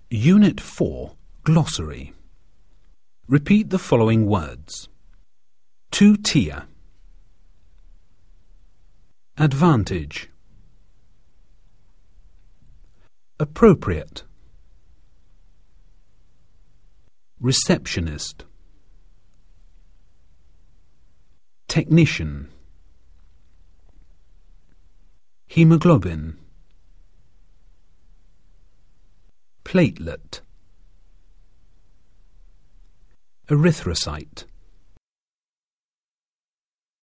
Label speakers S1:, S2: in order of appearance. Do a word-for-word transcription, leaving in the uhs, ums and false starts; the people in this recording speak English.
S1: Unit four, Glossary. Repeat the following words. Two-tier. Advantage. Appropriate. Receptionist. Technician. Hemoglobin. Platelet. Erythrocyte.